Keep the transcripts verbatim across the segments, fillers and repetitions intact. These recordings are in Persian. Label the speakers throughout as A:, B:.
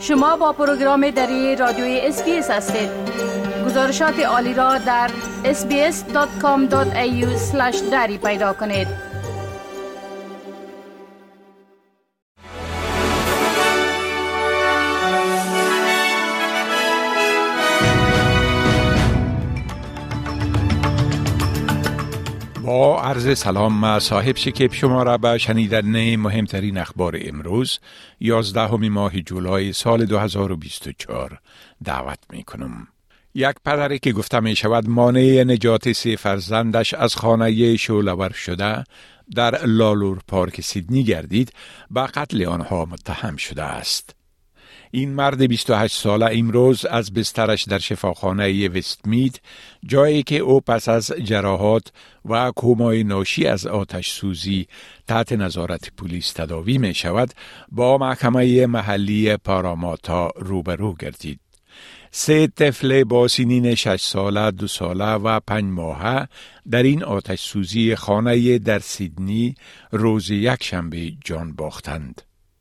A: شما با پروگرام دری رادیوی اس بی اس هستید. گزارشات عالی را در اس بی اس دات کام دات ای یو اسلش دری پیدا کنید.
B: با عرض سلام صاحب شکیب شما را به شنیدن مهمترین اخبار امروز یازدهم ماه جولای سال دو هزار و بیست و چهار دعوت می کنم. یک پدری که گفته می شود مانع نجات سه فرزندش از خانه شعله‌ور شده در لالور پارک سیدنی گردید به قتل آنها متهم شده است. این مرد بیست و هشت ساله امروز از بسترش در شفاخانه وستمید، جایی که او پس از جراحات و کومای ناشی از آتش سوزی تحت نظارت پلیس تداوی می شود، با محکمه محلی پاراماتا روبرو گردید. سه طفل با سنین شش ساله، دو ساله و پنج ماهه در این آتش سوزی خانه در سیدنی روز یک شنبه جان باختند.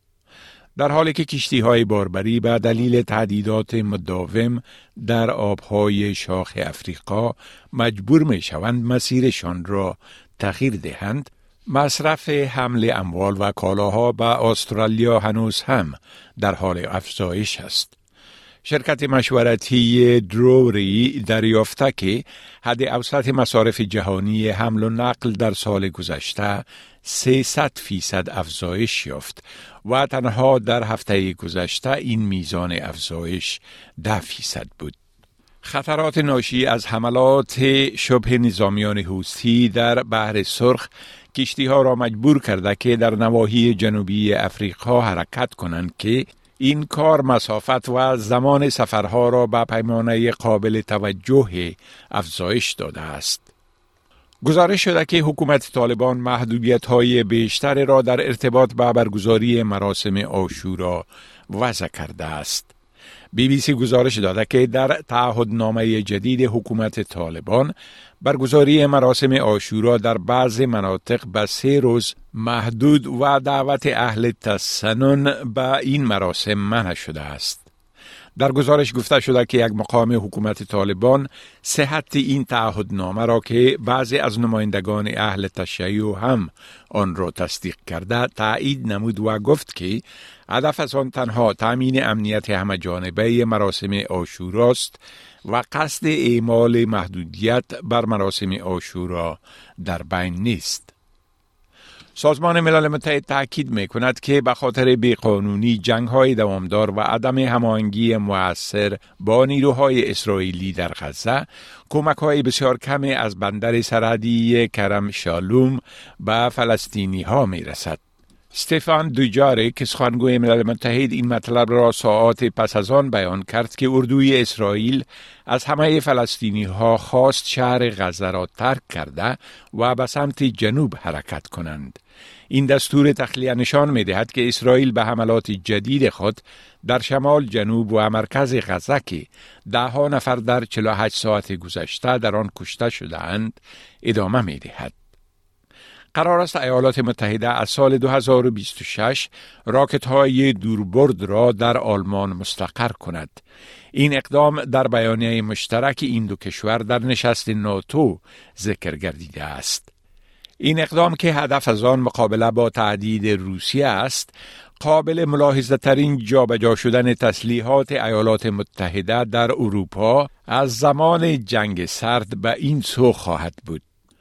B: در حالی که کشتی‌های باربری به دلیل تهدیدات مداوم در آب‌های شاخ افریقا مجبور می‌شوند مسیرشان را تغییر دهند، مصرف حمل اموال و کالاها به استرالیا هنوز هم در حال افزایش است. شرکت مشورتی دروری دریافته که حد اوسط مصارف جهانی حمل و نقل در سال گذشته سیصد فیصد افزایش یافت و تنها در هفته گذشته این میزان افزایش ده فیصد بود. خطرات ناشی از حملات شبه نظامیان حوثی در بحر سرخ کشتی ها را مجبور کرده که در نواحی جنوبی افریقا حرکت کنند که این کار مسافت و زمان سفرها را به پیمانه قابل توجه افزایش داده است. گزارش شده که حکومت طالبان محدودیت‌های بیشتر را در ارتباط با برگزاری مراسم عاشورا وضع کرده است. بی بی سی گزارش داده که در تعهدنامه جدید حکومت طالبان برگزاری مراسم عاشورا در بعض مناطق به سه روز محدود و دعوت اهل تسنن به این مراسم منع شده است. در گزارش گفته شده که یک مقام حکومت طالبان صحت این تعهدنامه را که بعضی از نمایندگان اهل تشیع هم آن را تصدیق کرده تایید نمود و گفت که هدف از آن تنها تامین امنیت همه جانبه مراسم عاشورا است و قصد اعمال محدودیت بر مراسم عاشورا در بین نیست. سازمان ملل متحد تاکید می کند که به خاطر بیقانونی، جنگ‌های دوامدار و عدم هماهنگی مؤثر با نیروهای اسرائیلی در غزه، کمک‌های بسیار کمی از بندر سرحدی کرم شالوم به فلسطینی‌ها می‌رسد. استفان دوجاریک، سخنگوی ملل متحد، این مطلب را ساعات پس از آن بیان کرد که اردوی اسرائیل از همه فلسطینی ها خواست شهر غزه را ترک کرده و به سمت جنوب حرکت کنند. این دستور تخلیه نشان می دهد که اسرائیل به حملات جدید خود در شمال، جنوب و مرکز غزه که ده ها نفر در چهل و هشت ساعت گذشته در آن کشته شده‌اند ادامه می دهد. قرار است ایالات متحده از سال دو هزار و بیست و شش راکت‌های دوربرد را در آلمان مستقر کند. این اقدام در بیانیه مشترک این دو کشور در نشست ناتو ذکر گردیده است. این اقدام که هدف از آن مقابله با تهدید روسیه است، قابل ملاحظه ترین جابجا شدن تسلیحات ایالات متحده در اروپا از زمان جنگ سرد به این سو خواهد بود.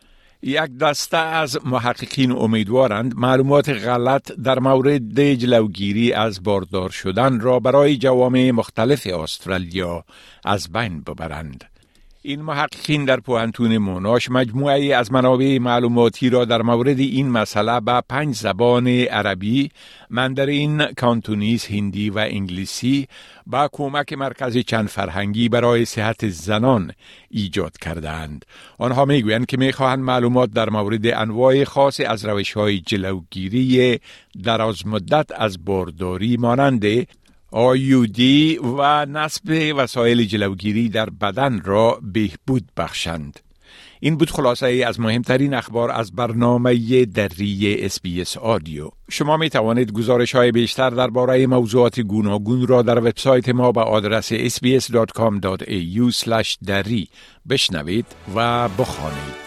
B: یک دسته از محققین امیدوارند معلومات غلط در مورد جلوگیری از باردار شدن را برای جوامع مختلف استرالیا از بین ببرند. این محققین در پوهنتون موناش مجموعه از منابع معلوماتی را در مورد این مسئله به پنج زبان عربی، ماندارین، کانتونیز، هندی و انگلیسی با کمک مرکز چند فرهنگی برای صحت زنان ایجاد کردند. آنها میگویند که میخواهند معلومات در مورد انواع خاص از روش‌های جلوگیری دراز مدت از بارداری مانند آی یو دی و نصب وسایل جلوگیری در بدن را بهبود بخشند. این بود خلاصه ای از مهمترین اخبار از برنامه دری اس بی اس آدیو. شما می توانید گزارش های بیشتر درباره موضوعات گوناگون را در وبسایت ما به آدرس اس بی اس دات کام دات ای یو اسلش دری بشنوید و بخوانید.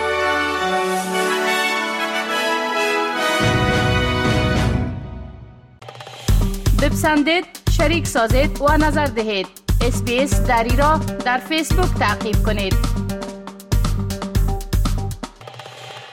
A: بپسندید، شریک سازید و نظر دهید. اس بی اس دری را در فیسبوک تعقیب کنید.